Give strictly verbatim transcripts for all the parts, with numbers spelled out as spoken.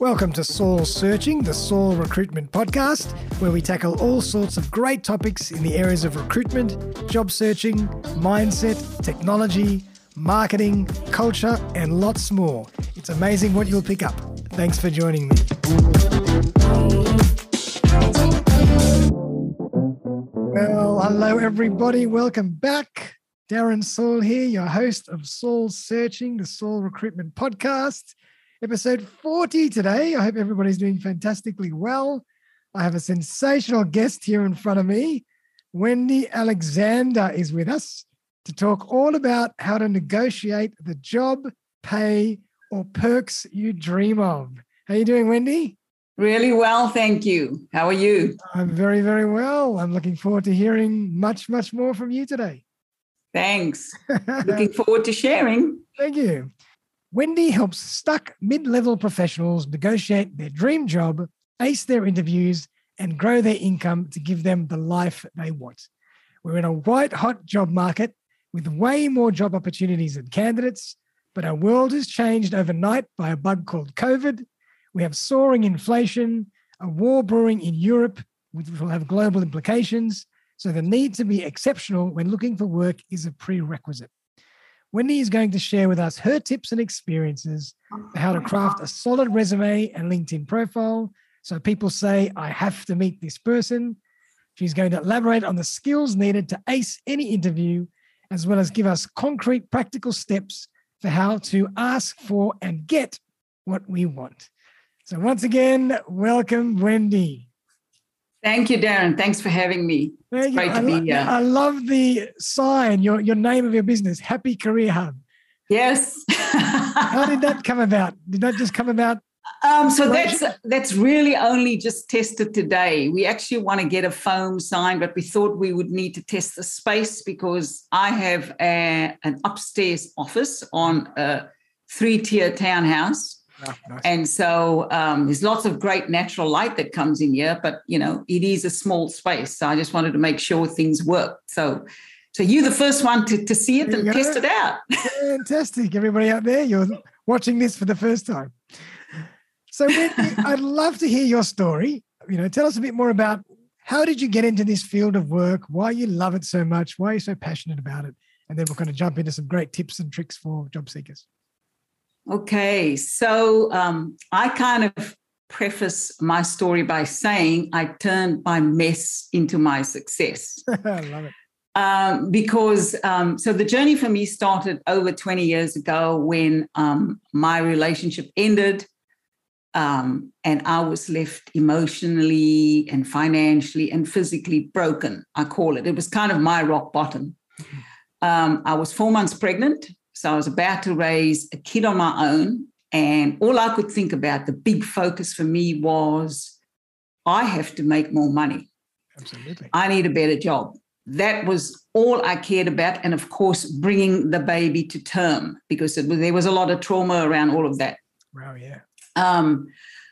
Welcome to Soul Searching, the Soul Recruitment Podcast, where we tackle all sorts of great topics in the areas of recruitment, job searching, mindset, technology, marketing, culture, and lots more. It's amazing what you'll pick up. Thanks for joining me. Well, hello everybody. Welcome back. Darren Saul here, your host of Soul Searching, the Soul Recruitment Podcast. Episode forty today. I hope everybody's doing fantastically well. I have a sensational guest here in front of me. Wendy Alexander is with us to talk all about how to negotiate the job, pay, or perks you dream of. How are you doing, Wendy? Really well, thank you. How are you? I'm very, very well. I'm looking forward to hearing much, much more from you today. Thanks. Looking forward to sharing. Thank you. Wendy helps stuck mid-level professionals negotiate their dream job, ace their interviews, and grow their income to give them the life they want. We're in a white-hot job market with way more job opportunities than candidates, but our world has changed overnight by a bug called COVID. We have soaring inflation, a war brewing in Europe, which will have global implications, so the need to be exceptional when looking for work is a prerequisite. Wendy is going to share with us her tips and experiences for how to craft a solid resume and LinkedIn profile so people say, I have to meet this person. She's going to elaborate on the skills needed to ace any interview, as well as give us concrete practical steps for how to ask for and get what we want. So once again, welcome, Wendy. Thank you, Darren. Thanks for having me. Thank it's great you. to I be lo- here. I love the sign, your, your name of your business, Happy Career Hub. Yes. How did that come about? Did that just come about? Um, so that's that's really only just tested today. We actually want to get a foam sign, but we thought we would need to test the space because I have a, an upstairs office on a three-tier townhouse. Oh, nice. And so um, there's lots of great natural light that comes in here, but, you know, it is a small space. So I just wanted to make sure things work. So so you're the first one to, to see it and go. test it out. Fantastic. Everybody out there, you're watching this for the first time. So Wendy, I'd love to hear your story. You know, tell us a bit more about how did you get into this field of work, why you love it so much, why you're so passionate about it, and then we're going to jump into some great tips and tricks for job seekers. Okay, so um, I kind of preface my story by saying I turned my mess into my success. I love it. Um, because, um, so the journey for me started over twenty years ago when um, my relationship ended um, and I was left emotionally and financially and physically broken, I call it. It was kind of my rock bottom. Mm-hmm. Um, I was four months pregnant. So I was about to raise a kid on my own. And all I could think about, the big focus for me was, I have to make more money. Absolutely. I need a better job. That was all I cared about. And of course, bringing the baby to term, because it was, there was a lot of trauma around all of that. Wow, yeah. Um,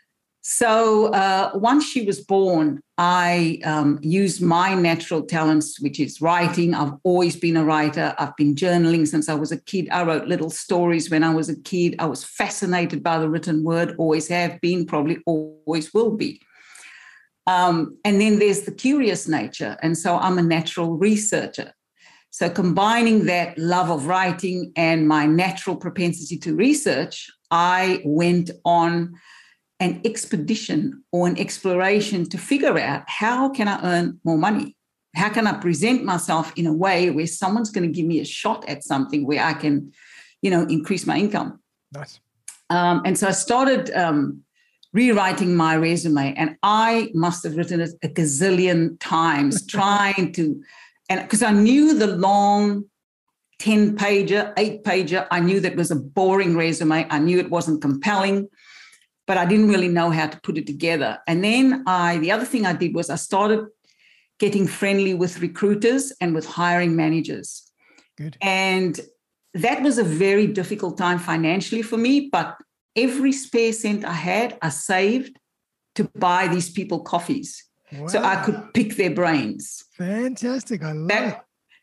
so uh, once she was born, I um, used my natural talents, which is writing. I've always been a writer. I've been journaling since I was a kid. I wrote little stories when I was a kid. I was fascinated by the written word, always have been, probably always will be. Um, and then there's the curious nature. And so I'm a natural researcher. So combining that love of writing and my natural propensity to research, I went on an expedition or an exploration to figure out how can I earn more money? How can I present myself in a way where someone's going to give me a shot at something where I can, you know, increase my income? Nice. Um, and so I started um, rewriting my resume, and I must have written it a gazillion times trying to, and because I knew the long ten pager, eight pager, I knew that was a boring resume. I knew it wasn't compelling, but I didn't really know how to put it together. And then I, the other thing I did was I started getting friendly with recruiters and with hiring managers. Good. And that was a very difficult time financially for me, but every spare cent I had, I saved to buy these people coffees. Wow. So I could pick their brains. Fantastic. I love that, it.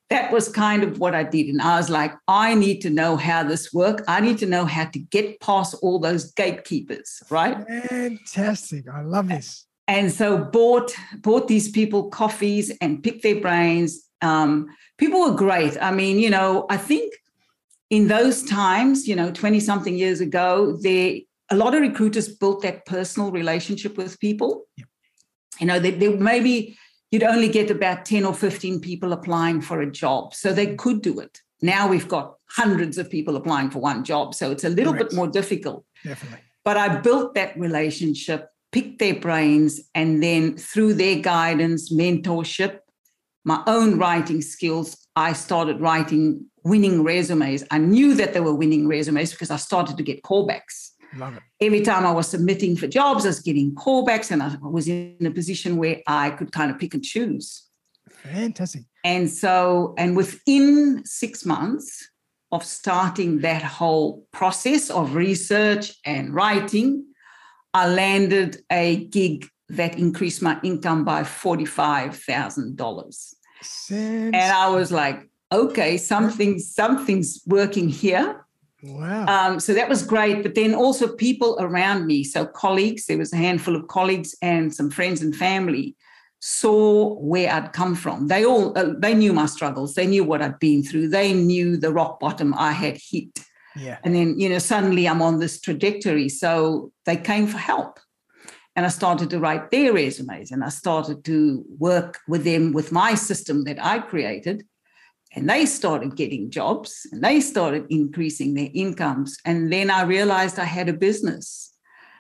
that was kind of what I did. And I was like, I need to know how this works. I need to know how to get past all those gatekeepers, right? Fantastic. I love this. And so bought, bought these people coffees and picked their brains. Um, people were great. I mean, you know, I think in those times, you know, twenty-something years ago, they, a lot of recruiters built that personal relationship with people. Yep. You know, they, they maybe you'd only get about ten or fifteen people applying for a job. So they could do it. Now we've got hundreds of people applying for one job. So it's a little Correct. bit more difficult. Definitely. But I built that relationship, picked their brains, and then through their guidance, mentorship, my own writing skills, I started writing winning resumes. I knew that they were winning resumes because I started to get callbacks. Love it. Every time I was submitting for jobs, I was getting callbacks, and I was in a position where I could kind of pick and choose. Fantastic. And so, and within six months of starting that whole process of research and writing, I landed a gig that increased my income by forty-five thousand dollars. And I was like, okay, something, something's working here. Wow. Um, so that was great. But then also people around me, so colleagues, there was a handful of colleagues and some friends and family saw where I'd come from. They all, uh, they knew my struggles. They knew what I'd been through. They knew the rock bottom I had hit. Yeah. And then, you know, suddenly I'm on this trajectory. So they came for help. And I started to write their resumes, and I started to work with them with my system that I created. And they started getting jobs, and they started increasing their incomes. And then I realized I had a business.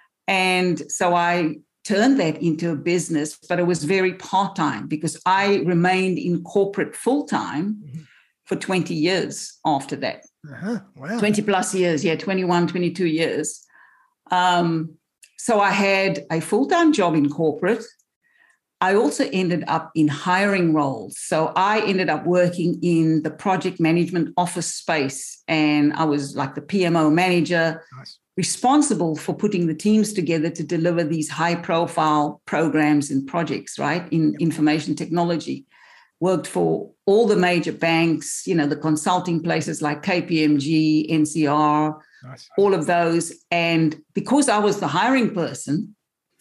And so I turned that into a business, but it was very part-time because I remained in corporate full-time mm-hmm. for twenty years after that. Uh-huh. Wow. twenty plus years, yeah, twenty-one, twenty-two years. Um, so I had a full-time job in corporate. I also ended up in hiring roles. So I ended up working in the project management office space, and I was like the P M O manager, nice. Responsible for putting the teams together to deliver these high-profile programs and projects, right, in yep. information technology. Worked for all the major banks, you know, the consulting places like K P M G, N C R, nice. All of those. And because I was the hiring person,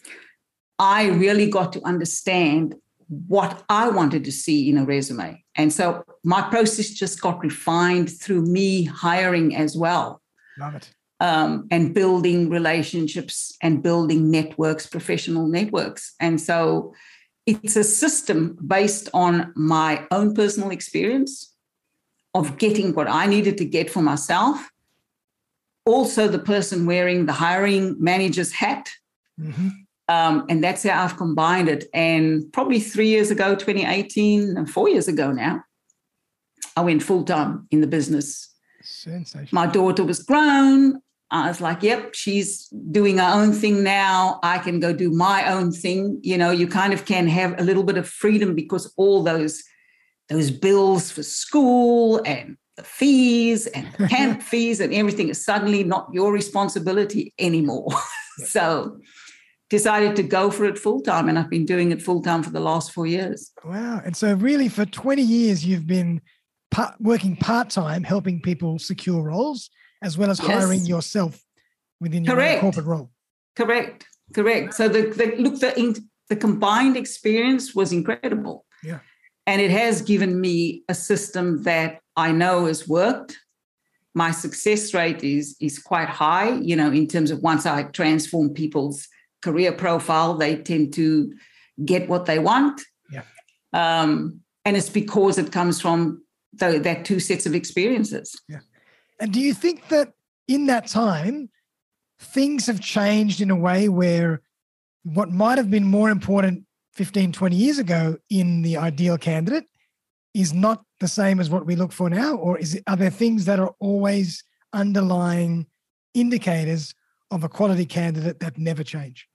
I really got to understand what I wanted to see in a resume. And so my process just got refined through me hiring as well. Love it. Um, and building relationships and building networks, professional networks. And so it's a system based on my own personal experience of getting what I needed to get for myself. Also, the person wearing the hiring manager's hat. Mm-hmm. Um, and that's how I've combined it. And probably three years ago, twenty eighteen, and four years ago now, I went full-time in the business. Sensational. My daughter was grown. I was like, yep, she's doing her own thing now. I can go do my own thing. You know, you kind of can have a little bit of freedom because all those, those bills for school and the fees and the camp fees and everything is suddenly not your responsibility anymore. Yep. So decided to go for it full time, and I've been doing it full time for the last four years. Wow. And so really for twenty years, you've been part, working part-time, helping people secure roles, as well as Yes. hiring yourself within your Correct. own corporate role. Correct. Correct. So the, the look, the, the combined experience was incredible. Yeah. And it has given me a system that I know has worked. My success rate is, is quite high, you know, in terms of once I transform people's career profile, they tend to get what they want. Yeah. Um, and it's because it comes from the, that two sets of experiences. Yeah. And do you think that in that time, things have changed in a way where what might have been more important fifteen, twenty years ago in the ideal candidate is not the same as what we look for now? Or is it, are there things that are always underlying indicators of a quality candidate that never change?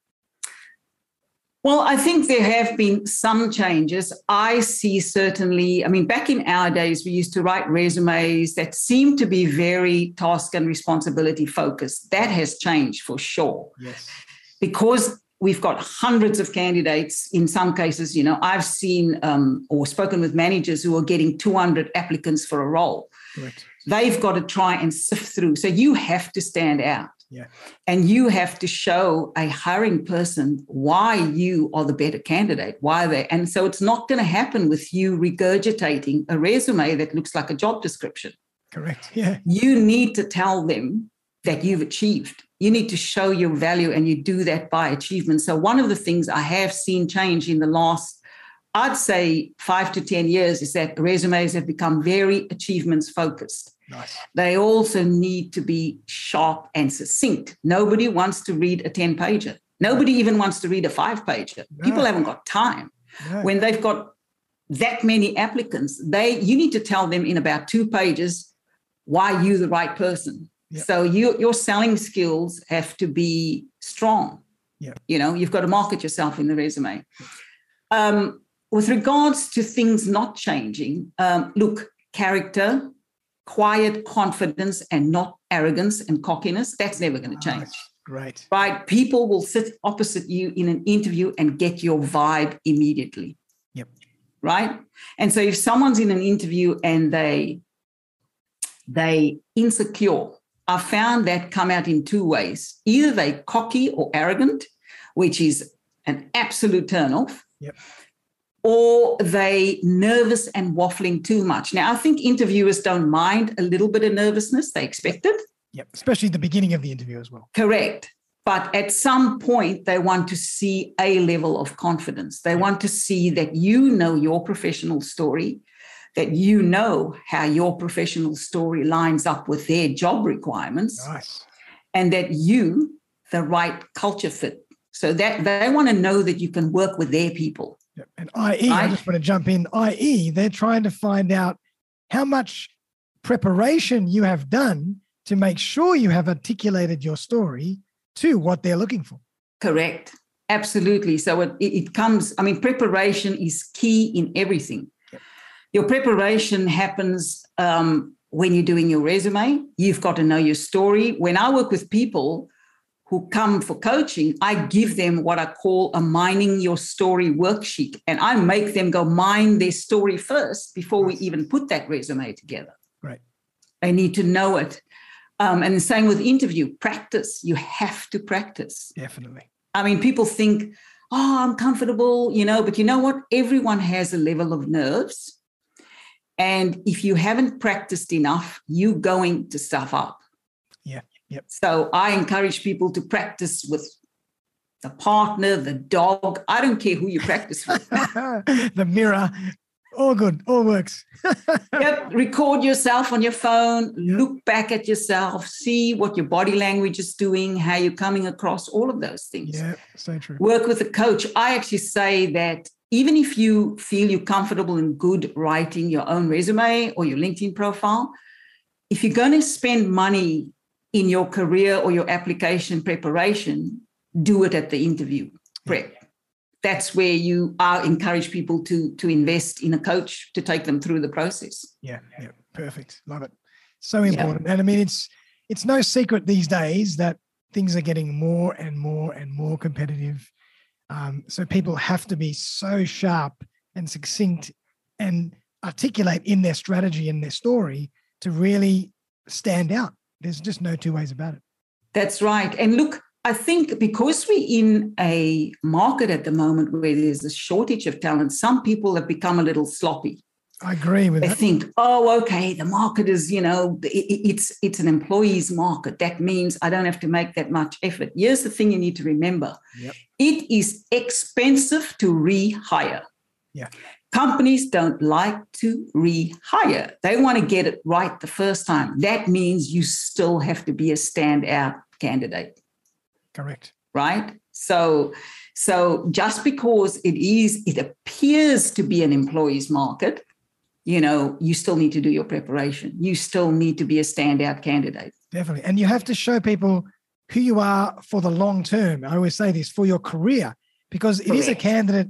Well, I think there have been some changes. I see certainly, I mean, back in our days, we used to write resumes that seemed to be very task and responsibility focused. That has changed for sure. Yes. Because we've got hundreds of candidates. In some cases, you know, I've seen um, or spoken with managers who are getting two hundred applicants for a role. Correct. They've got to try and sift through. So you have to stand out. Yeah. And you have to show a hiring person why you are the better candidate, why they. And so it's not going to happen with you regurgitating a resume that looks like a job description. Correct. Yeah. You need to tell them that you've achieved. You need to show your value, and you do that by achievement. So one of the things I have seen change in the last, I'd say five to ten years, is that resumes have become very achievements focused. Nice. They also need to be sharp and succinct. Nobody wants to read a ten-pager. Nobody even wants to read a five-pager. No. People haven't got time. No. When they've got that many applicants, they you need to tell them in about two pages why you're the right person. Yep. So you, your selling skills have to be strong. Yep. You know, you've got to market yourself in the resume. Um, with regards to things not changing, um, look, character, quiet confidence, and not arrogance and cockiness, that's never going to change. Nice. Great. Right? People will sit opposite you in an interview and get your vibe immediately. Yep. Right? And so if someone's in an interview and they they insecure, I found that come out in two ways. Either they cocky or arrogant, which is an absolute turnoff. Yep. Or they nervous and waffling too much. Now, I think interviewers don't mind a little bit of nervousness. They expect it. Yep, especially at the beginning of the interview as well. Correct. But at some point, they want to see a level of confidence. They yep. want to see that you know your professional story, that you know how your professional story lines up with their job requirements. Nice. And that you, the right culture fit. So that they want to know that you can work with their people. Yep. And that is, I just want to jump in, that is, they're trying to find out how much preparation you have done to make sure you have articulated your story to what they're looking for. Correct. Absolutely. So it, it comes, I mean, preparation is key in everything. Yep. Your preparation happens um, when you're doing your resume. You've got to know your story. When I work with people who come for coaching, I give them what I call a mining your story worksheet. And I make them go mine their story first before we even put that resume together. Right. They need to know it. Um, and the same with interview, practice. You have to practice. Definitely. I mean, people think, oh, I'm comfortable, you know, but you know what? Everyone has a level of nerves. And if you haven't practiced enough, you're going to stuff up. Yeah. Yep. So I encourage people to practice with the partner, the dog. I don't care who you practice with. The mirror. All good. All works. Yep. Record yourself on your phone. Look back at yourself. See what your body language is doing, how you're coming across, all of those things. Yeah, so true. Work with a coach. I actually say that even if you feel you're comfortable and good writing your own resume or your LinkedIn profile, if you're going to spend money in your career or your application preparation, do it at the interview prep. That's where you are encourage people to, to invest in a coach to take them through the process. Yeah, yeah, perfect. Love it. So important. Yeah. And I mean, it's it's no secret these days that things are getting more and more and more competitive. Um, so people have to be so sharp and succinct and articulate in their strategy and their story to really stand out. There's just no two ways about it. That's right. And look, I think because we're in a market at the moment where there's a shortage of talent, some people have become a little sloppy. I agree with they that. They think, oh, okay, the market is, you know, it, it's it's an employee's market. That means I don't have to make that much effort. Here's the thing you need to remember. Yep. It is expensive to rehire. Yeah. Companies don't like to rehire. They want to get it right the first time. That means you still have to be a standout candidate. Correct. Right? So, so just because it is, it appears to be an employee's market, you know, you still need to do your preparation. You still need to be a standout candidate. Definitely. And you have to show people who you are for the long term. I always say this, for your career, because it Correct. Is a candidate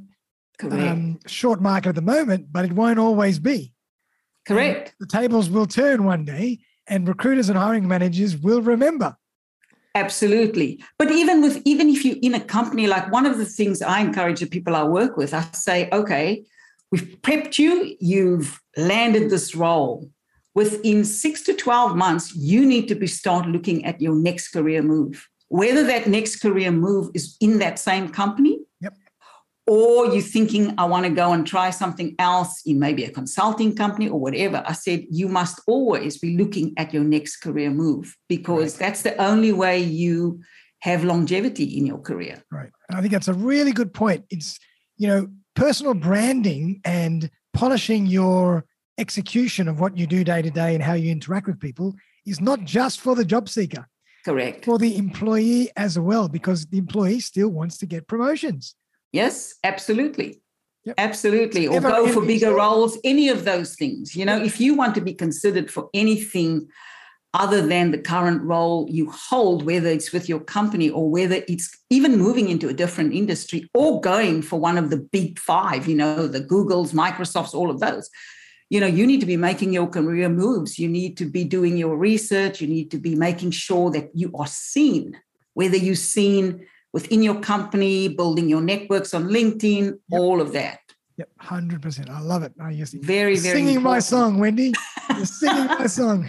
um, short market at the moment, but it won't always be. Correct. And the tables will turn one day and recruiters and hiring managers will remember. Absolutely. But even with, even if you're in a company, like one of the things I encourage the people I work with, I say, okay, we've prepped you, you've landed this role. Within six to twelve months, you need to be start looking at your next career move, whether that next career move is in that same company. Yep. Or you're thinking, I want to go and try something else in maybe a consulting company or whatever. I said, you must always be looking at your next career move, because right. that's the only way you have longevity in your career. Right. And I think that's a really good point. It's, you know, personal branding and polishing your execution of what you do day to day and how you interact with people is not just for the job seeker. Correct. For the employee as well, because the employee still wants to get promotions. Yes, absolutely. Yep. Absolutely. Or go for bigger roles, any of those things. You know, if you want to be considered for anything other than the current role you hold, whether it's with your company or whether it's even moving into a different industry or going for one of the big five, you know, the Googles, Microsofts, all of those, you know, you need to be making your career moves. You need to be doing your research. You need to be making sure that you are seen, whether you're seen within your company, building your networks on LinkedIn, yep. all of that. Yep, one hundred percent. I love it. Oh, you're very, very singing important. my song, Wendy. You're singing my song.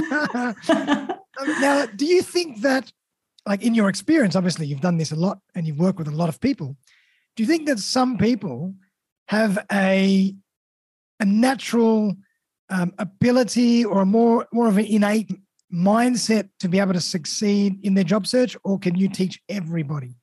Now, do you think that, like in your experience, obviously you've done this a lot and you've worked with a lot of people. Do you think that some people have a, a natural um, ability or a more, more of an innate mindset to be able to succeed in their job search, or can you teach everybody?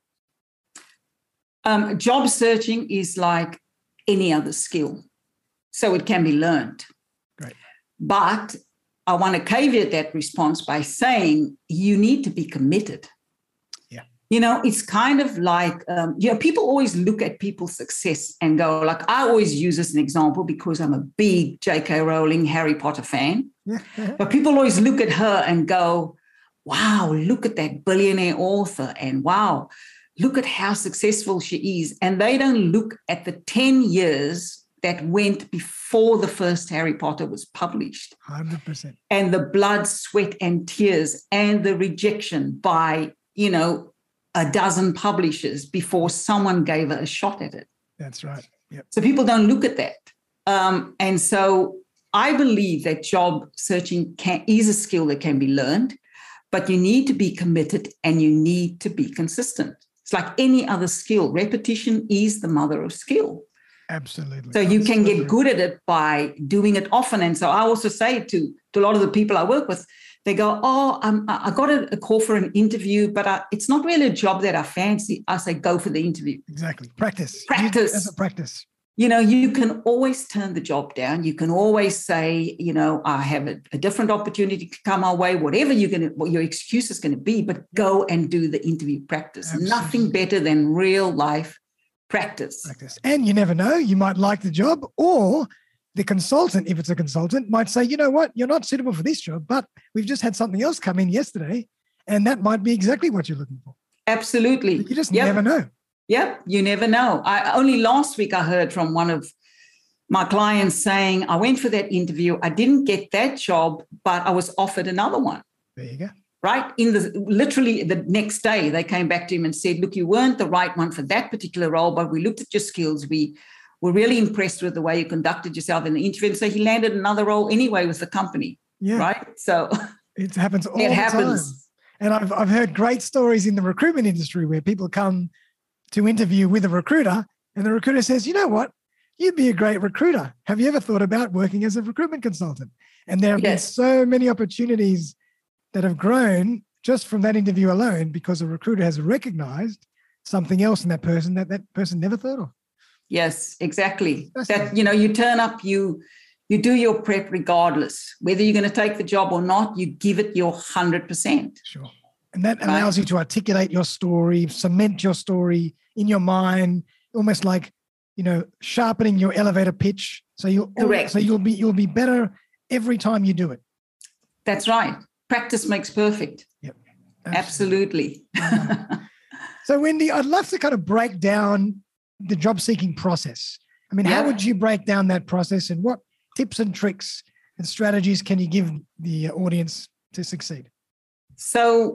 Um, job searching is like any other skill, so it can be learned. Great. But I want to caveat that response by saying you need to be committed. Yeah. You know, it's kind of like, um, you know, people always look at people's success and go, like, I always use this as an example because I'm a big J K Rowling Harry Potter fan. But people always look at her and go, wow, look at that billionaire author. And wow, look at how successful she is. And they don't look at the ten years that went before the first Harry Potter was published. one hundred percent. And the blood, sweat, and tears and the rejection by, you know, a dozen publishers before someone gave her a shot at it. That's right. Yep. So people don't look at that. Um, and so I believe that job searching can, is a skill that can be learned, but you need to be committed and you need to be consistent. It's like any other skill. Repetition is the mother of skill. Absolutely. So you can get good at it by doing it often. And so I also say to, to a lot of the people I work with, they go, oh, um, I got a, a call for an interview, but I, it's not really a job that I fancy. I say, go for the interview. Exactly. Practice. Practice. As a practice. You know, you can always turn the job down. You can always say, you know, I have a, a different opportunity to come our way, whatever you're going to, what your excuse is going to be, but go and do the interview practice. Absolutely. Nothing better than real life practice. Practice. And you never know, you might like the job, or the consultant, if it's a consultant, might say, you know what, you're not suitable for this job, but we've just had something else come in yesterday, and that might be exactly what you're looking for. Absolutely. You just yep. never know. Yep, you never know. I only last week I heard from one of my clients saying, I went for that interview, I didn't get that job, but I was offered another one. There you go. Right? In the literally the next day, they came back to him and said, look, you weren't the right one for that particular role, but we looked at your skills. We were really impressed with the way you conducted yourself in the interview. And so he landed another role anyway with the company. Yeah. Right? So it happens all it the happens. time. And I've I've heard great stories in the recruitment industry where people come to interview with a recruiter and the recruiter says, you know what, you'd be a great recruiter. Have you ever thought about working as a recruitment consultant? And there have yes. been so many opportunities that have grown just from that interview alone because a recruiter has recognized something else in that person that that person never thought of. Yes, exactly. That, you know, you turn up, you you do your prep regardless. Whether you're going to take the job or not, you give it your one hundred percent. Sure. And that allows right. you to articulate your story, cement your story in your mind, almost like, you know, sharpening your elevator pitch. So you'll Correct. So you'll be you'll be better every time you do it. That's right. Practice makes perfect. Yep. Absolutely. Absolutely. So Wendy, I'd love to kind of break down the job seeking process. I mean, yep. how would you break down that process, and what tips and tricks and strategies can you give the audience to succeed? So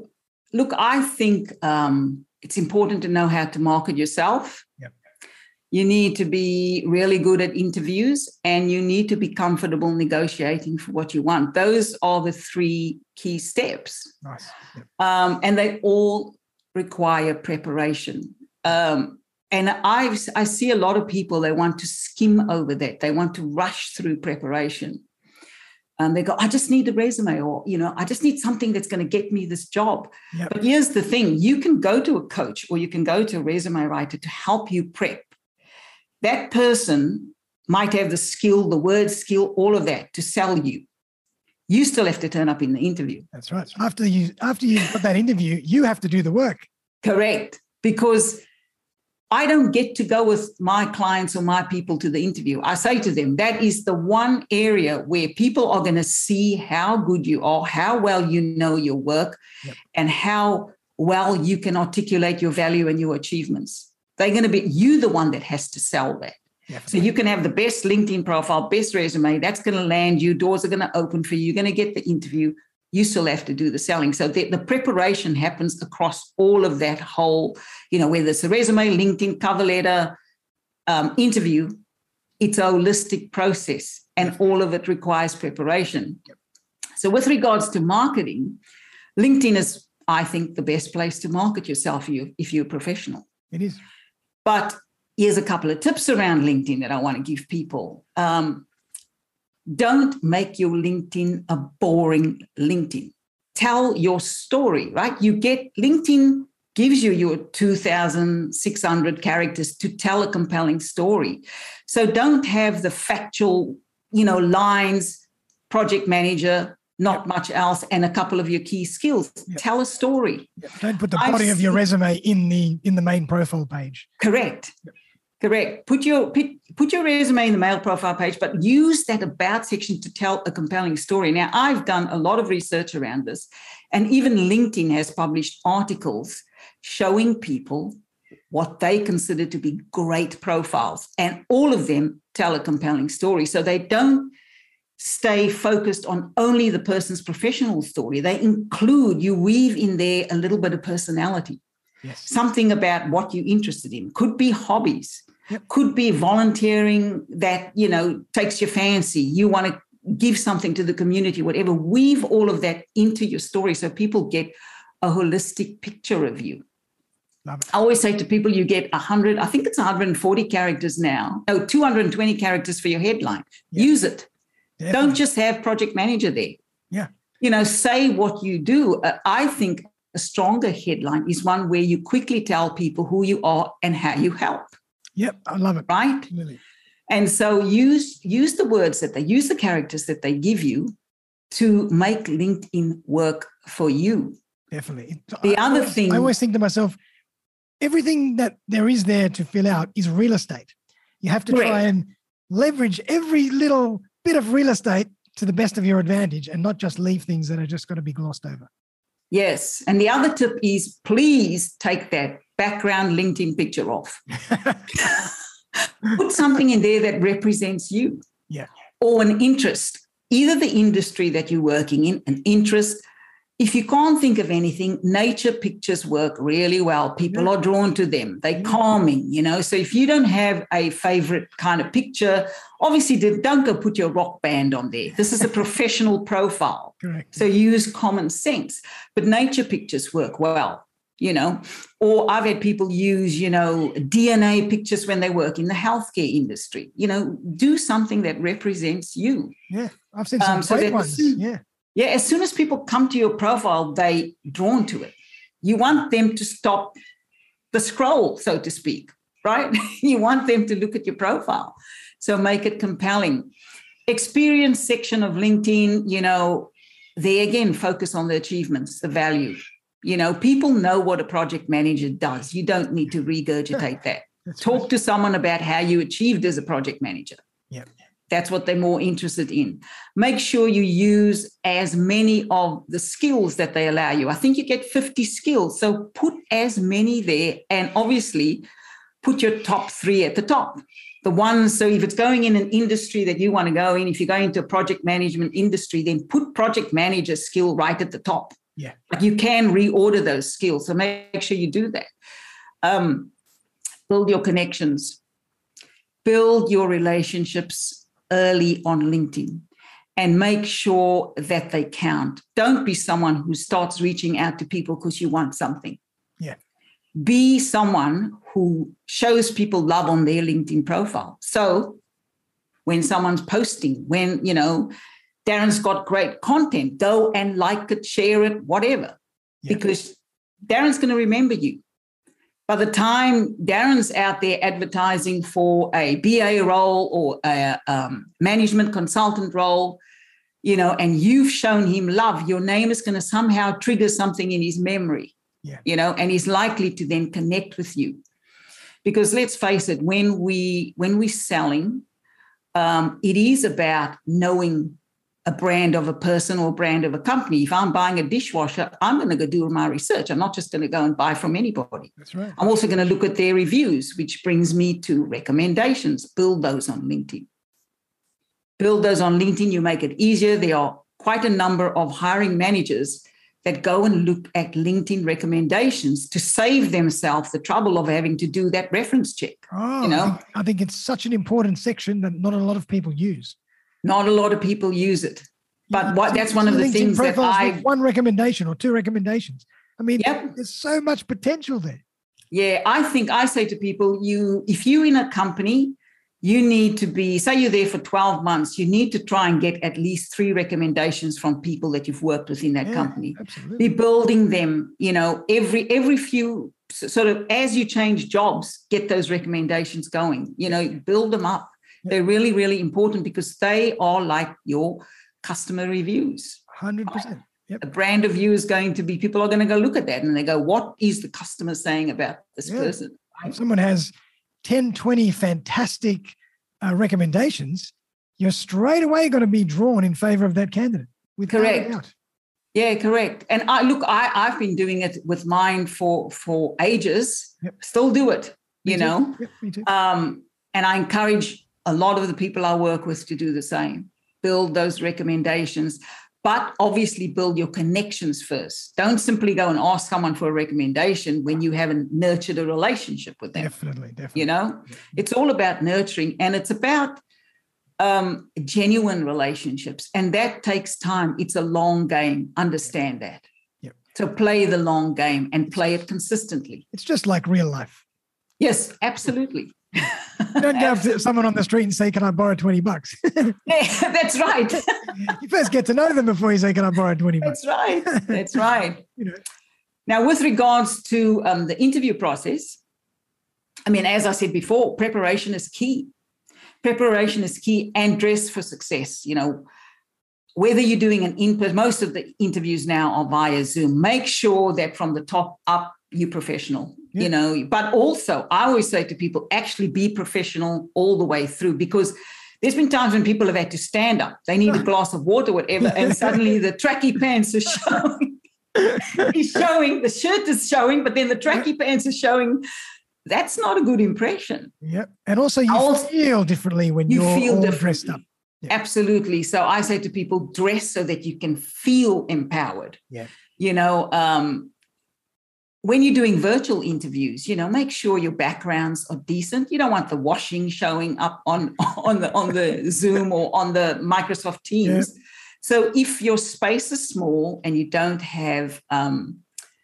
look, I think um, it's important to know how to market yourself. Yep. You need to be really good at interviews, and you need to be comfortable negotiating for what you want. Those are the three key steps. Nice. Yep. Um, and they all require preparation. Um, and I I see a lot of people, they want to skim over that. They want to rush through preparation. And they go, I just need a resume, or, you know, I just need something that's going to get me this job. Yep. But here's the thing. You can go to a coach, or you can go to a resume writer to help you prep. That person might have the skill, the word skill, all of that to sell you. You still have to turn up in the interview. That's right. After you, after you've got that interview, you have to do the work. Correct. Because I don't get to go with my clients or my people to the interview. I say to them, that is the one area where people are going to see how good you are, how well you know your work, yep. and how well you can articulate your value and your achievements. They're going to be you the one that has to sell that. Yep. So you can have the best LinkedIn profile, best resume. That's going to land you. Doors are going to open for you. You're going to get the interview. You still have to do the selling. So the, the preparation happens across all of that whole, you know, whether it's a resume, LinkedIn, cover letter, um, interview, it's a holistic process, and all of it requires preparation. Yep. So with regards to marketing, LinkedIn is, I think, the best place to market yourself if, you, if you're a professional. It is. But here's a couple of tips around LinkedIn that I want to give people. Um, Don't make your LinkedIn a boring LinkedIn. Tell your story, right? You get, LinkedIn gives you your two thousand six hundred characters to tell a compelling story. So don't have the factual, you know, lines, project manager, not yep. much else, and a couple of your key skills. Yep. Tell a story. Yep. Don't put the body I've of your seen, resume in the in the main profile page. Correct. Yep. Correct. Put your put, put your resume in the mail profile page, but use that about section to tell a compelling story. Now, I've done a lot of research around this, and even LinkedIn has published articles showing people what they consider to be great profiles, and all of them tell a compelling story. So they don't stay focused on only the person's professional story. They include, you weave in there a little bit of personality. Yes. Something about what you're interested in. Could be hobbies, yep. could be volunteering that, you know, takes your fancy. You want to give something to the community, whatever. Weave all of that into your story so people get a holistic picture of you. Love it. I always say to people, you get one hundred, I think it's one hundred forty characters now. No, two hundred twenty characters for your headline. Yep. Use it. Definitely. Don't just have project manager there. Yeah. You know, say what you do. Uh, I think a stronger headline is one where you quickly tell people who you are and how you help. Yep, I love it. Right? Really. And so use, use the words that they use, the characters that they give you to make LinkedIn work for you. Definitely. The I other always, thing... I always think to myself, everything that there is there to fill out is real estate. You have to Correct. Try and leverage every little bit of real estate to the best of your advantage, and not just leave things that are just going to be glossed over. Yes. And the other tip is, please take that background LinkedIn picture off. Put something in there that represents you. Yeah. Or an interest, either the industry that you're working in, an interest. If you can't think of anything, nature pictures work really well. People yeah. are drawn to them. They're yeah. calming, you know. So if you don't have a favorite kind of picture, obviously don't go put your rock band on there. This is a professional profile. Correct. So use common sense. But nature pictures work well, you know. Or I've had people use, you know, D N A pictures when they work in the healthcare industry. You know, do something that represents you. Yeah, I've seen some um, great so ones. Yeah. Yeah, as soon as people come to your profile, they drawn to it. You want them to stop the scroll, so to speak, right? You want them to look at your profile. So make it compelling. Experience section of LinkedIn, you know, they again focus on the achievements, the value. You know, people know what a project manager does. You don't need to regurgitate that. Talk right. to someone about how you achieved as a project manager. Yeah. That's what they're more interested in. Make sure you use as many of the skills that they allow you. I think you get fifty skills. So put as many there, and obviously put your top three at the top. The ones, so if it's going in an industry that you want to go in, if you're going into a project management industry, then put project manager skill right at the top. Yeah. But you can reorder those skills. So make sure you do that. Um, build your connections. Build your relationships early on LinkedIn and make sure that they count. Don't be someone who starts reaching out to people because you want something. Yeah. Be someone who shows people love on their LinkedIn profile. So when someone's posting, when, you know, Darren's got great content, go and like it, share it, whatever, yeah. because Darren's going to remember you. By the time Darren's out there advertising for a B A role or a um, management consultant role, you know, and you've shown him love, your name is going to somehow trigger something in his memory, yeah. you know, and he's likely to then connect with you. Because let's face it, when we when we're selling, um, it is about knowing a brand of a person or brand of a company. If I'm buying a dishwasher, I'm going to go do my research. I'm not just going to go and buy from anybody. That's right. I'm also going to look at their reviews, which brings me to recommendations. Build those on LinkedIn. Build those on LinkedIn. You make it easier. There are quite a number of hiring managers that go and look at LinkedIn recommendations to save themselves the trouble of having to do that reference check. Oh, you know? I think, I think it's such an important section that not a lot of people use. Not a lot of people use it, but what, that's one of the things that I one recommendation or two recommendations. I mean, yep. there's so much potential there. Yeah, I think I say to people, you if you're in a company, you need to be, say you're there for twelve months, you need to try and get at least three recommendations from people that you've worked with in that yeah, company. Absolutely. Be building them, you know, every every few sort of as you change jobs, get those recommendations going, you know, build them up. They're really, really important because they are like your customer reviews. one hundred percent. Yep. A brand review is going to be, people are going to go look at that and they go, what is the customer saying about this yeah. person? If someone has ten, twenty fantastic uh, recommendations, you're straight away going to be drawn in favor of that candidate. Correct. Yeah, correct. And I look, I, I've been doing it with mine for, for ages, yep. still do it, me you too. know. Yep, me too. Um, and I encourage a lot of the people I work with to do the same. Build those recommendations, but obviously build your connections first. Don't simply go and ask someone for a recommendation when you haven't nurtured a relationship with them. Definitely, definitely. You know, it's all about nurturing and it's about um, genuine relationships. And that takes time. It's a long game. Understand that. Yep. So play the long game and play it consistently. It's just like real life. Yes, absolutely. You don't go up to someone on the street and say, can I borrow twenty bucks? Yeah, that's right. You first get to know them before you say, can I borrow twenty bucks? That's right. That's right. You know. Now, with regards to um, the interview process, I mean, as I said before, preparation is key. Preparation is key and dress for success. You know, whether you're doing an in-person, most of the interviews now are via Zoom. Make sure that from the top up, you're professional. Yeah. You know, but also I always say to people, actually be professional all the way through, because there's been times when people have had to stand up. They need a glass of water, whatever, and suddenly the tracky pants are showing. He's showing, the shirt is showing, but then the tracky pants are showing. That's not a good impression. Yep. And also you also, feel differently when you you're feel all differently. dressed up. Yeah. Absolutely. So I say to people, dress so that you can feel empowered. Yeah. You know, um, when you're doing virtual interviews, you know, make sure your backgrounds are decent. You don't want the washing showing up on, on the on the Zoom or on the Microsoft Teams. Yeah. So if your space is small and you don't have um,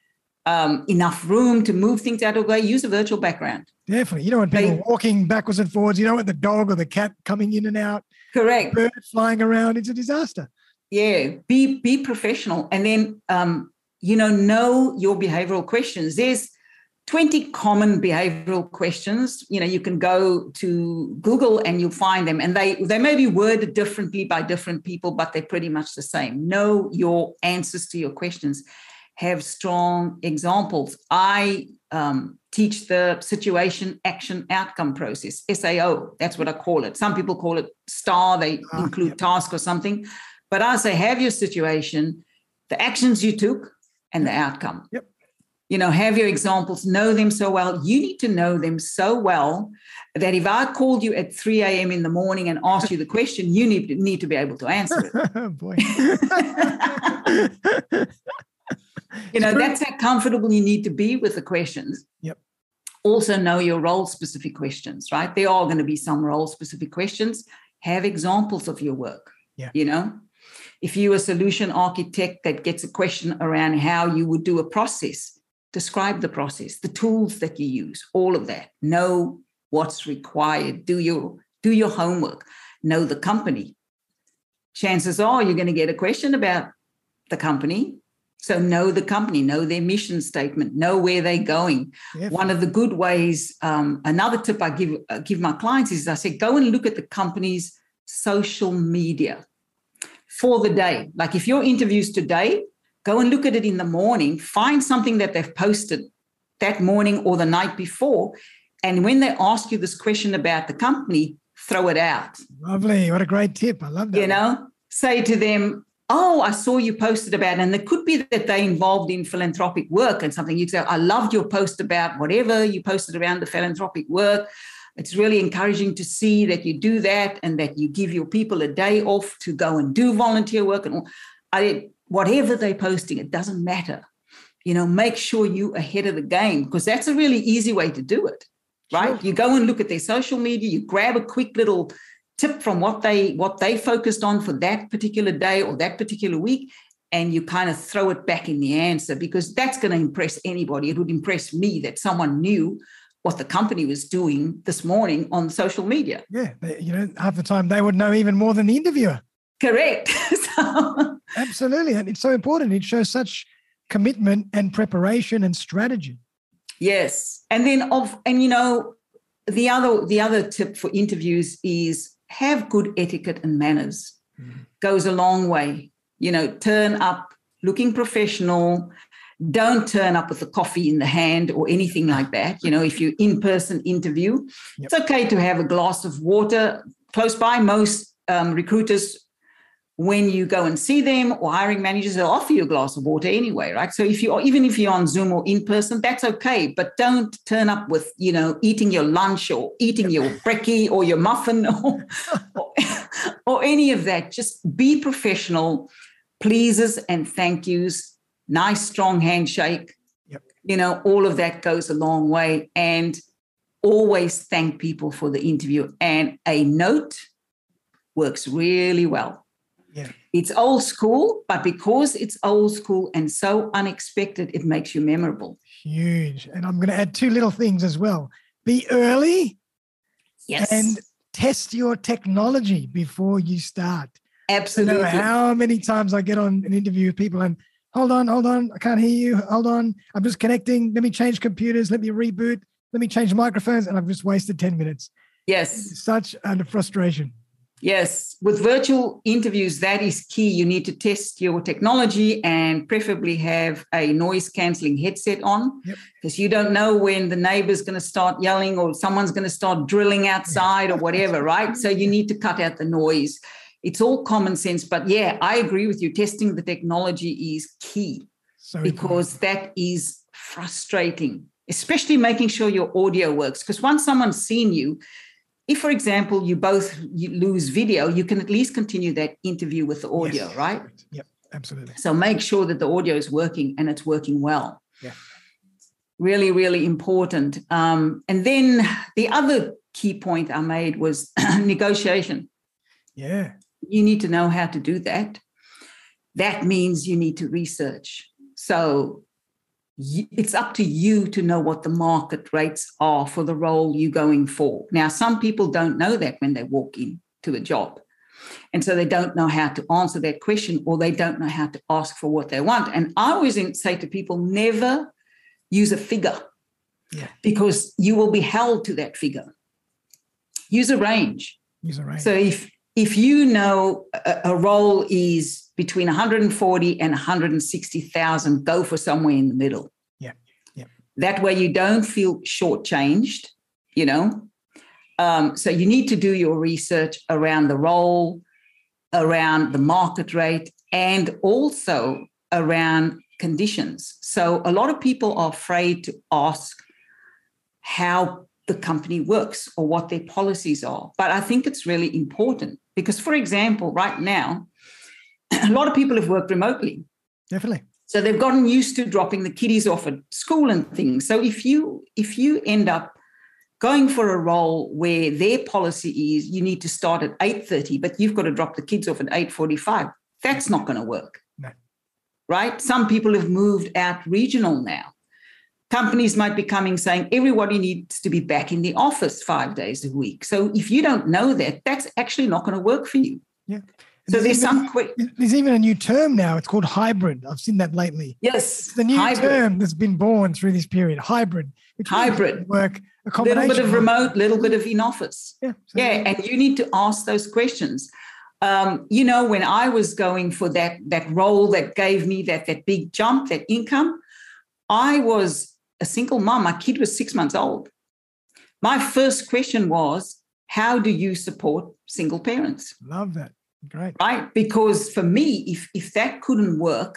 um, enough room to move things out of the way, use a virtual background. Definitely. You don't want people they, walking backwards and forwards. You don't want the dog or the cat coming in and out. Correct. Birds flying around. It's a disaster. Yeah. Be, be professional. And then, um, you know, know your behavioral questions. There's twenty common behavioral questions. You know, you can go to Google and you'll find them. And they, they may be worded differently by different people, but they're pretty much the same. Know your answers to your questions. Have strong examples. I um, teach the situation, action, outcome process, S A O. That's what I call it. Some people call it STAR. They oh, include yep. task or something. But I say have your situation, the actions you took, and the outcome. Yep. You know, have your examples, know them so well. You need to know them so well that if I called you at three a.m. in the morning and asked you the question, you need, need to be able to answer it. Oh, boy. You know, that's how comfortable you need to be with the questions. Yep. Also know your role-specific questions, right? There are going to be some role-specific questions. Have examples of your work. Yeah. You know, if you're a solution architect that gets a question around how you would do a process, describe the process, the tools that you use, all of that. Know what's required. Do your, do your homework. Know the company. Chances are you're going to get a question about the company. So know the company, know their mission statement, know where they're going. Yeah. One of the good ways, um, another tip I give, uh, give my clients is I say, go and look at the company's social media for the day. Like if your interview's today, go and look at it in the morning, find something that they've posted that morning or the night before. And when they ask you this question about the company, throw it out. Lovely. What a great tip. I love that. You know, say to them, oh, I saw you posted about, and it could be that they're involved in philanthropic work and something. You'd say, I loved your post about whatever you posted around the philanthropic work. It's really encouraging to see that you do that and that you give your people a day off to go and do volunteer work. And all. I, whatever they're posting, it doesn't matter. You know, make sure you're ahead of the game, because that's a really easy way to do it, right? Sure. You go and look at their social media, you grab a quick little tip from what they what they focused on for that particular day or that particular week, and you kind of throw it back in the answer, because that's going to impress anybody. It would impress me that someone knew what the company was doing this morning on social media. Yeah, they, you know, half the time they would know even more than the interviewer. Correct. So, absolutely, and it's so important. It shows such commitment and preparation and strategy. yes, and then of and you know the other the other tip for interviews is have good etiquette and manners. Mm. Goes a long way. You know, turn up looking professional. Don't turn up with a coffee in the hand or anything like that. You know, if you in-person interview, yep. It's okay to have a glass of water close by. Most um, recruiters, when you go and see them or hiring managers, they'll offer you a glass of water anyway, right? So if you, even if you're on Zoom or in person, that's okay. But don't turn up with, you know, eating your lunch or eating your brekkie or your muffin or, or, or any of that. Just be professional, pleases and thank yous, nice, strong handshake. Yep. You know, all of that goes a long way. And always thank people for the interview. And a note works really well. Yeah. It's old school, but because it's old school and so unexpected, it makes you memorable. Huge. And I'm going to add two little things as well. Be early. Yes. And test your technology before you start. Absolutely. No matter how many times I get on an interview with people and hold on, hold on, I can't hear you. Hold on. I'm just connecting. Let me change computers. Let me reboot. Let me change microphones. And I've just wasted ten minutes. Yes. Such a frustration. Yes. With virtual interviews, that is key. You need to test your technology and preferably have a noise cancelling headset on, because yep. you don't know when the neighbor's going to start yelling or someone's going to start drilling outside or whatever, right? So you need to cut out the noise. It's all common sense. But yeah, I agree with you. Testing the technology is key, so because important. That is frustrating, especially making sure your audio works. Because once someone's seen you, if, for example, you both you lose video, you can at least continue that interview with the audio, yes. right? Yep, absolutely. So make sure that the audio is working and it's working well. Yeah. Really, really important. Um, and then the other key point I made was negotiation. Yeah. You need to know how to do that. That means you need to research. So it's up to you to know what the market rates are for the role you're going for. Now, some people don't know that when they walk into a job. And so they don't know how to answer that question, or they don't know how to ask for what they want. And I always say to people, never use a figure, yeah. because you will be held to that figure. Use a range. Use a range. So if, if you know a, a role is between one hundred forty and one hundred sixty thousand, go for somewhere in the middle. Yeah, yeah. That way you don't feel shortchanged, you know. Um, so you need to do your research around the role, around the market rate, and also around conditions. So a lot of people are afraid to ask how the company works or what their policies are. But I think it's really important because, for example, right now, a lot of people have worked remotely. Definitely. So they've gotten used to dropping the kiddies off at school and things. So if you if you end up going for a role where their policy is you need to start at eight thirty, but you've got to drop the kids off at eight forty-five, that's not going to work. No. Right? Some people have moved out regional now. Companies might be coming saying everybody needs to be back in the office five days a week. So if you don't know that, that's actually not going to work for you. Yeah. So there's, there's even, some quick. There's even a new term now. It's called hybrid. I've seen that lately. Yes. It's the new hybrid. term that's been born through this period. Hybrid. Which hybrid. Work. A combination. Little bit of remote, little bit of in office. Yeah. So yeah. And you need to ask those questions. Um, you know, when I was going for that, that role that gave me that, that big jump, that income, I was a single mom. My kid was six months old. My first question was, how do you support single parents? Love that. Great. Right? Because for me, if, if that couldn't work,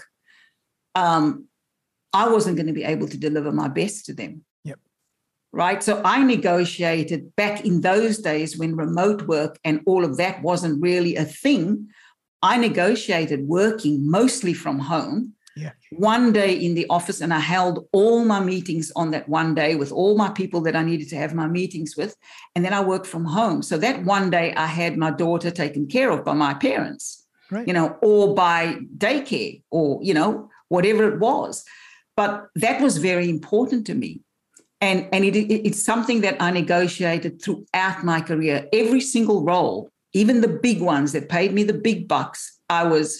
um, I wasn't going to be able to deliver my best to them. Yep. Right? So I negotiated back in those days when remote work and all of that wasn't really a thing. I negotiated working mostly from home. Yeah. One day in the office, and I held all my meetings on that one day with all my people that I needed to have my meetings with, and then I worked from home. So that one day I had my daughter taken care of by my parents, right. you know, or by daycare or, you know, whatever it was. But that was very important to me. And, and it, it, it's something that I negotiated throughout my career. Every single role, even the big ones that paid me the big bucks, I was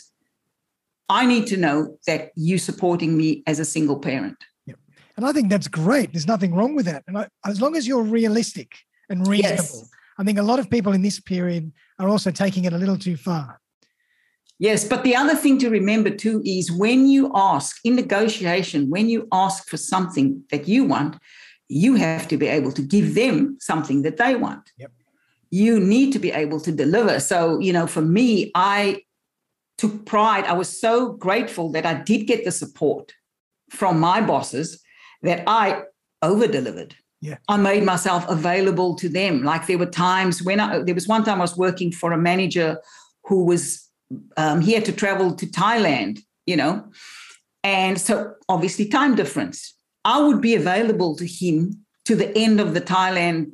I need to know that you're supporting me as a single parent. Yep. And I think that's great. There's nothing wrong with that. And I, as long as you're realistic and reasonable, yes. I think a lot of people in this period are also taking it a little too far. Yes, but the other thing to remember too is when you ask in negotiation, when you ask for something that you want, you have to be able to give them something that they want. Yep. You need to be able to deliver. So, you know, for me, I took pride. I was so grateful that I did get the support from my bosses that I over-delivered. Yeah. I made myself available to them. Like there were times when I, there was one time I was working for a manager who was, um, he had to travel to Thailand, you know, and so obviously time difference. I would be available to him to the end of the Thailand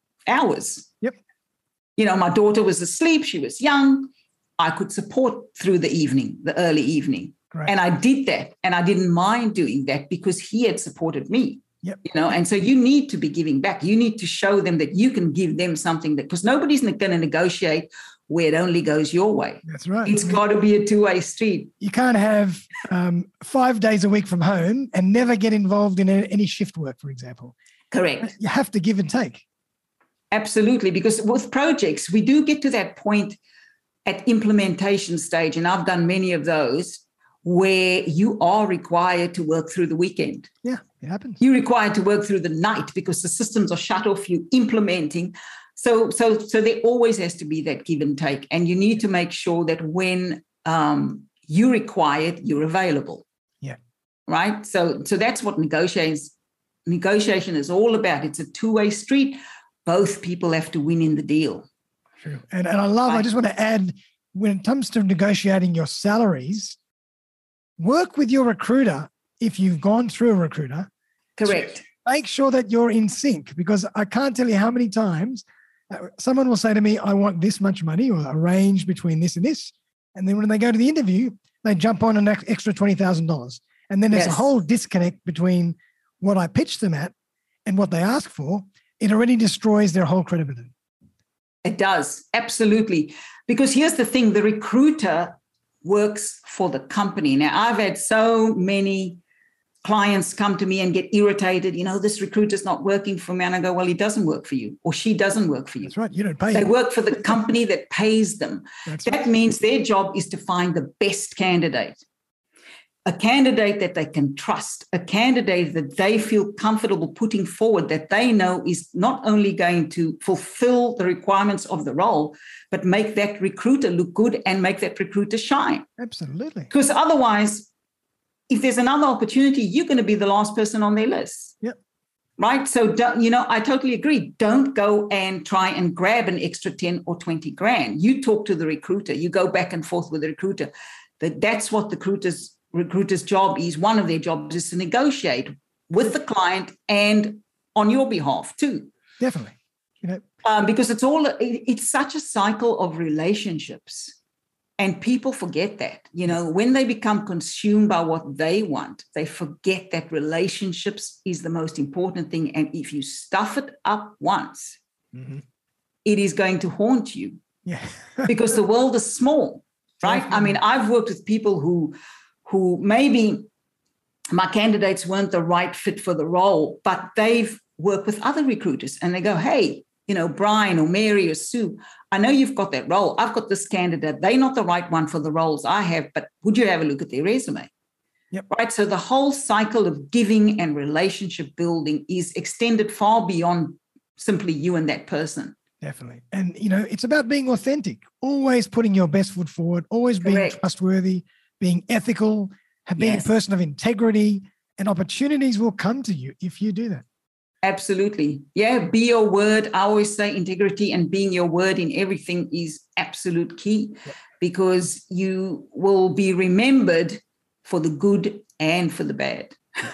hours. Yep. You know, my daughter was asleep. She was young. I could support through the evening, the early evening. Right. And I did that. And I didn't mind doing that because he had supported me. Yep. You know, and so you need to be giving back. You need to show them that you can give them something that, because nobody's going to negotiate where it only goes your way. That's right. It's got to be a two-way street. You can't have um, five days a week from home and never get involved in any shift work, for example. Correct. You have to give and take. Absolutely. Because with projects, we do get to that point at implementation stage, and I've done many of those, where you are required to work through the weekend. Yeah, it happens. You're required to work through the night because the systems are shut off, you implementing. So, so, so there always has to be that give and take. And you need to make sure that when um, you're required, you're available. Yeah. Right? So, so that's what negotiations, negotiation is all about. It's a two-way street. Both people have to win in the deal. True. And, and I love, I just want to add, when it comes to negotiating your salaries, work with your recruiter if you've gone through a recruiter. Correct. Make sure that you're in sync, because I can't tell you how many times someone will say to me, I want this much money, or a range between this and this. And then when they go to the interview, they jump on an extra twenty thousand dollars. And then there's yes. a whole disconnect between what I pitched them at and what they ask for. It already destroys their whole credibility. It does. Absolutely. Because here's the thing, the recruiter works for the company. Now, I've had so many clients come to me and get irritated. You know, this recruiter's not working for me. And I go, well, he doesn't work for you, or she doesn't work for you. That's right. You don't pay. They them. work for the company that pays them. That's that right. means their job is to find the best candidate, a candidate that they can trust, a candidate that they feel comfortable putting forward, that they know is not only going to fulfill the requirements of the role, but make that recruiter look good and make that recruiter shine. Absolutely. Because otherwise, if there's another opportunity, you're going to be the last person on their list. Yep. Right? So, don't, you know, I totally agree. Don't go and try and grab an extra ten or twenty grand. You talk to the recruiter. You go back and forth with the recruiter. That that's what the recruiters recruiter's job is, one of their jobs is to negotiate with the client and on your behalf too. Definitely. You know, um, because it's all, it, it's such a cycle of relationships. And people forget that, you know, when they become consumed by what they want, they forget that relationships is the most important thing. And if you stuff it up once, mm-hmm. it is going to haunt you. Yeah. Because the world is small, right? Definitely. I mean, I've worked with people who, who maybe my candidates weren't the right fit for the role, but they've worked with other recruiters and they go, hey, you know, Brian or Mary or Sue, I know you've got that role. I've got this candidate. They're not the right one for the roles I have, but would you have a look at their resume? Yep. Right. So the whole cycle of giving and relationship building is extended far beyond simply you and that person. Definitely. And, you know, it's about being authentic, always putting your best foot forward, always being Correct. Trustworthy, being ethical, being yes. a person of integrity, and opportunities will come to you if you do that. Absolutely. Yeah. Be your word. I always say integrity and being your word in everything is absolute key yep. because you will be remembered for the good and for the bad.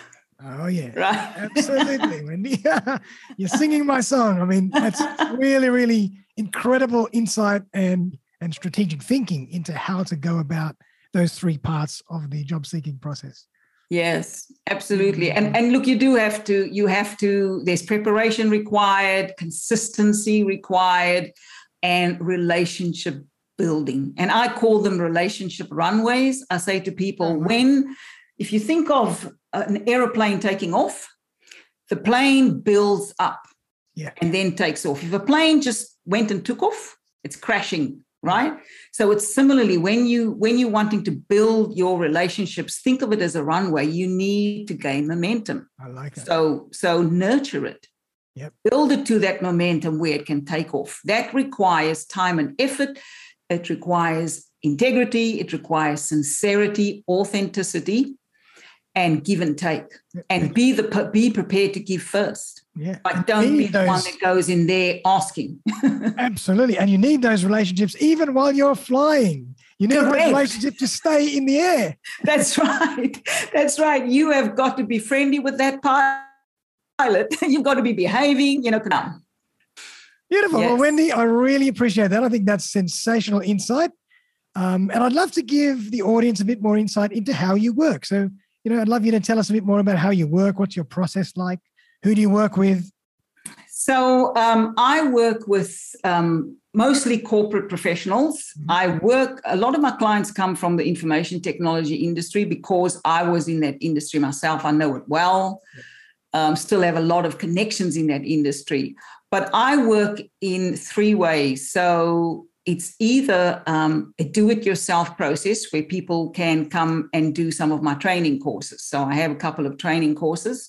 Oh, yeah. Right. Absolutely, Wendy. You're singing my song. I mean, that's really, really incredible insight and, and strategic thinking into how to go about those three parts of the job seeking process. Yes, absolutely. And and look, you do have to, you have to, there's preparation required, consistency required, and relationship building. And I call them relationship runways. I say to people, mm-hmm. when, if you think of an aeroplane taking off, the plane builds up yeah. and then takes off. If a plane just went and took off, it's crashing. Right. So it's similarly when you when you're wanting to build your relationships, think of it as a runway. You need to gain momentum. I like it. So so nurture it. Yep. Build it to that momentum where it can take off. That requires time and effort. It requires integrity. It requires sincerity, authenticity, and give and take. And be the be prepared to give first. Yeah. But don't be the one that goes in there asking. Absolutely. And you need those relationships even while you're flying. You need Correct. those relationships to stay in the air. That's right. That's right. You have got to be friendly with that pilot. You've got to be behaving, you know. Come on. Beautiful. Yes. Well, Wendy, I really appreciate that. I think that's sensational insight. Um, and I'd love to give the audience a bit more insight into how you work. So, you know, I'd love you to tell us a bit more about how you work. What's your process like? Who do you work with? So um, I work with um, mostly corporate professionals. Mm-hmm. I work, a lot of my clients come from the information technology industry because I was in that industry myself. I know it well, yeah. um, still have a lot of connections in that industry. But I work in three ways. So it's either um, a do-it-yourself process where people can come and do some of my training courses. So I have a couple of training courses.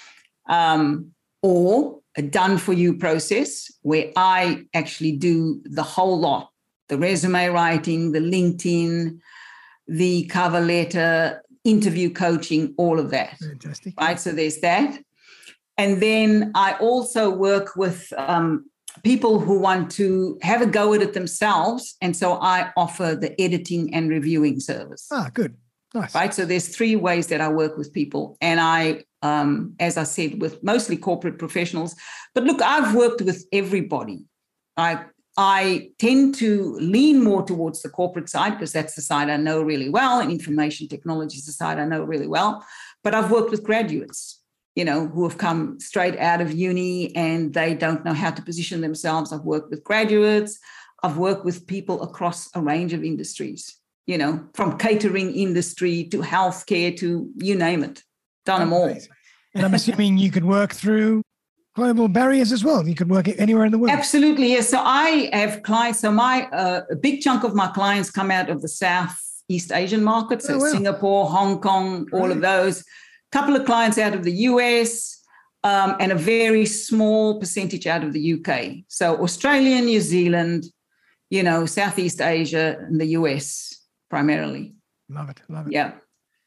Um, or a done-for-you process where I actually do the whole lot, the resume writing, the LinkedIn, the cover letter, interview coaching, all of that. Fantastic. Right, so there's that. And then I also work with um, people who want to have a go at it themselves. And so I offer the editing and reviewing service. Ah, good. Nice. Right. So there's three ways that I work with people. And I, um, as I said, with mostly corporate professionals. But look, I've worked with everybody. I, I tend to lean more towards the corporate side because that's the side I know really well. And information technology is the side I know really well. But I've worked with graduates, you know, who have come straight out of uni and they don't know how to position themselves. I've worked with graduates. I've worked with people across a range of industries. You know, from catering industry to healthcare to you name it, done them all. And I'm assuming you could work through global barriers as well. You could work anywhere in the world. Absolutely, yes. So I have clients. So my uh, a big chunk of my clients come out of the Southeast Asian markets, so oh, wow. Singapore, Hong Kong, all right. of those. A couple of clients out of the U S um, and a very small percentage out of the U K. So Australia, New Zealand, you know, Southeast Asia and the U S. primarily. Love it. Love it. Yeah.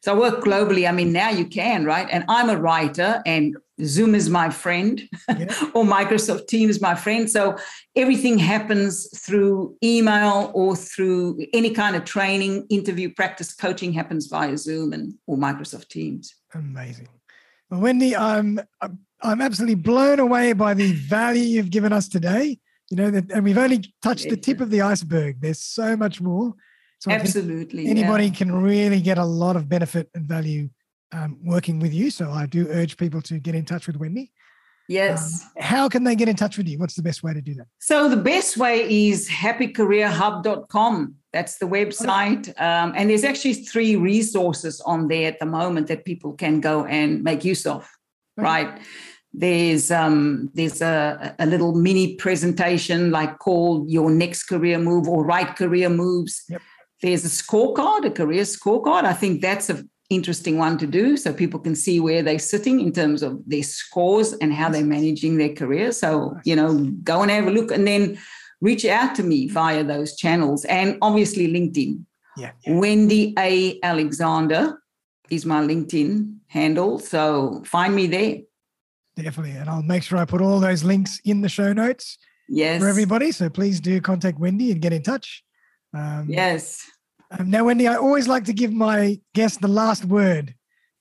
So I work globally. I mean, now you can, right? And I'm a writer, and Zoom is my friend, yeah. or Microsoft Teams is my friend. So everything happens through email or through any kind of training, interview, practice, coaching happens via Zoom and or Microsoft Teams. Amazing. Well, Wendy, I'm I'm absolutely blown away by the value you've given us today. You know, that, and we've only touched the tip of the iceberg. There's so much more. So absolutely, anybody yeah. can really get a lot of benefit and value um, working with you. So I do urge people to get in touch with Wendy. Yes. Um, how can they get in touch with you? What's the best way to do that? So the best way is happy career hub dot com. That's the website. Um, and there's actually three resources on there at the moment that people can go and make use of, okay. right? There's um, there's a, a little mini presentation like called Your Next Career Move or Right Career Moves. Yep. There's a scorecard, a career scorecard. I think that's an interesting one to do so people can see where they're sitting in terms of their scores and how they're managing their career. So, you know, go and have a look and then reach out to me via those channels and obviously LinkedIn. Yeah, yeah. Wendy A. Alexander is my LinkedIn handle. So find me there. Definitely. And I'll make sure I put all those links in the show notes yes. for everybody. So please do contact Wendy and get in touch. Um, yes. Um, now, Wendy, I always like to give my guests the last word.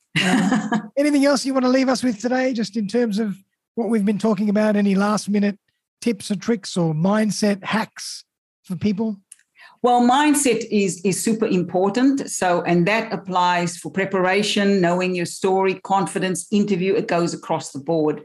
Um, anything else you want to leave us with today, just in terms of what we've been talking about? Any last minute tips or tricks or mindset hacks for people? Well, mindset is, is super important. So, and that applies for preparation, knowing your story, confidence, interview, it goes across the board.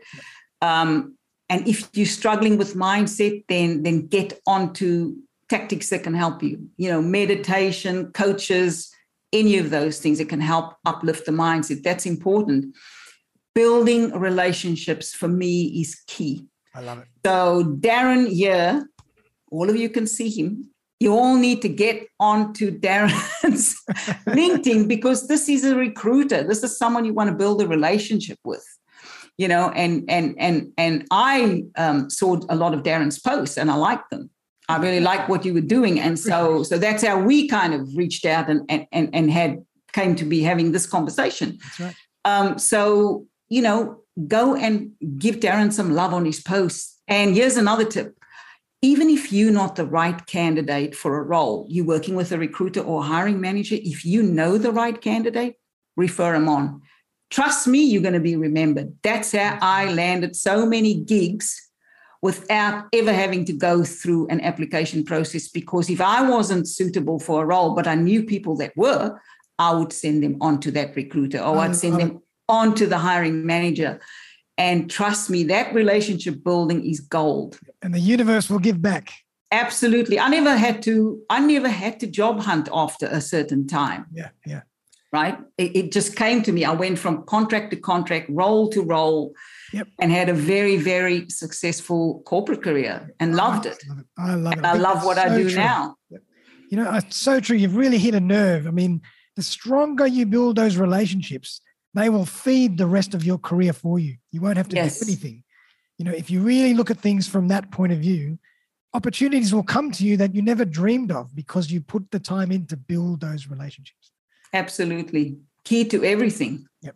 Um, and if you're struggling with mindset, then, then get onto tactics that can help you, you know, meditation, coaches, any of those things that can help uplift the mindset. That's important. Building relationships for me is key. I love it. So Darren here, all of you can see him. You all need to get onto Darren's LinkedIn because this is a recruiter. This is someone you want to build a relationship with. You know, and and and and I um, saw a lot of Darren's posts and I liked them. I really like what you were doing. And so, so that's how we kind of reached out and, and, and had came to be having this conversation. That's right. Um, so, you know, go and give Darren some love on his posts. And here's another tip. Even if you're not the right candidate for a role, you're working with a recruiter or hiring manager, if you know the right candidate, refer them on. Trust me, you're going to be remembered. That's how I landed so many gigs without ever having to go through an application process, because if I wasn't suitable for a role, but I knew people that were, I would send them on to that recruiter or I'd send them on to the hiring manager. And trust me, that relationship building is gold. And the universe will give back. Absolutely. I never had to, I never had to job hunt after a certain time. Yeah, yeah. Right? It, it just came to me. I went from contract to contract, role to role. Yep. And had a very, very successful corporate career and loved it. I love it. I love it. I, I love what so I do true. now. Yep. You know, it's so true. You've really hit a nerve. I mean, the stronger you build those relationships, they will feed the rest of your career for you. You won't have to yes. do anything. You know, if you really look at things from that point of view, opportunities will come to you that you never dreamed of because you put the time in to build those relationships. Absolutely. Key to everything. Yep.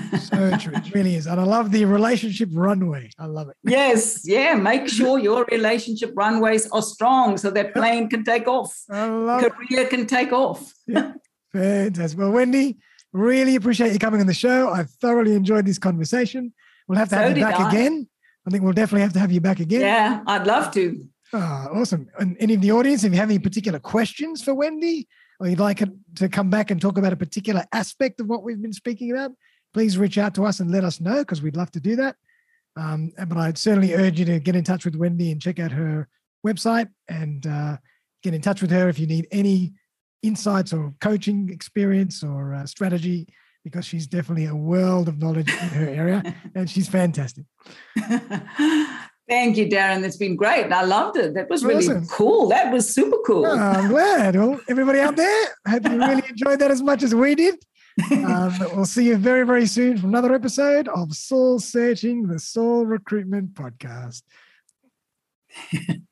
So true. It really is. And I love the relationship runway. I love it. Yes. Yeah. Make sure your relationship runways are strong so that plane can take off. I love Career it. can take off. Yeah. Fantastic. Well, Wendy, really appreciate you coming on the show. I thoroughly enjoyed this conversation. We'll have to so have you back I. again. I think we'll definitely have to have you back again. Yeah, I'd love to. Oh, awesome. And any of the audience, if you have any particular questions for Wendy, or you'd like it to come back and talk about a particular aspect of what we've been speaking about, please reach out to us and let us know, because we'd love to do that. Um, but I'd certainly urge you to get in touch with Wendy and check out her website and uh, get in touch with her if you need any insights or coaching experience or uh, strategy, because she's definitely a world of knowledge in her area and she's fantastic. Thank you, Darren. That's been great. I loved it. That was really awesome. Cool. That was super cool. Oh, I'm glad. Well, everybody out there, I hope you really enjoyed that as much as we did. Um, we'll see you very, very soon for another episode of Soul Searching, the Soul Recruitment Podcast.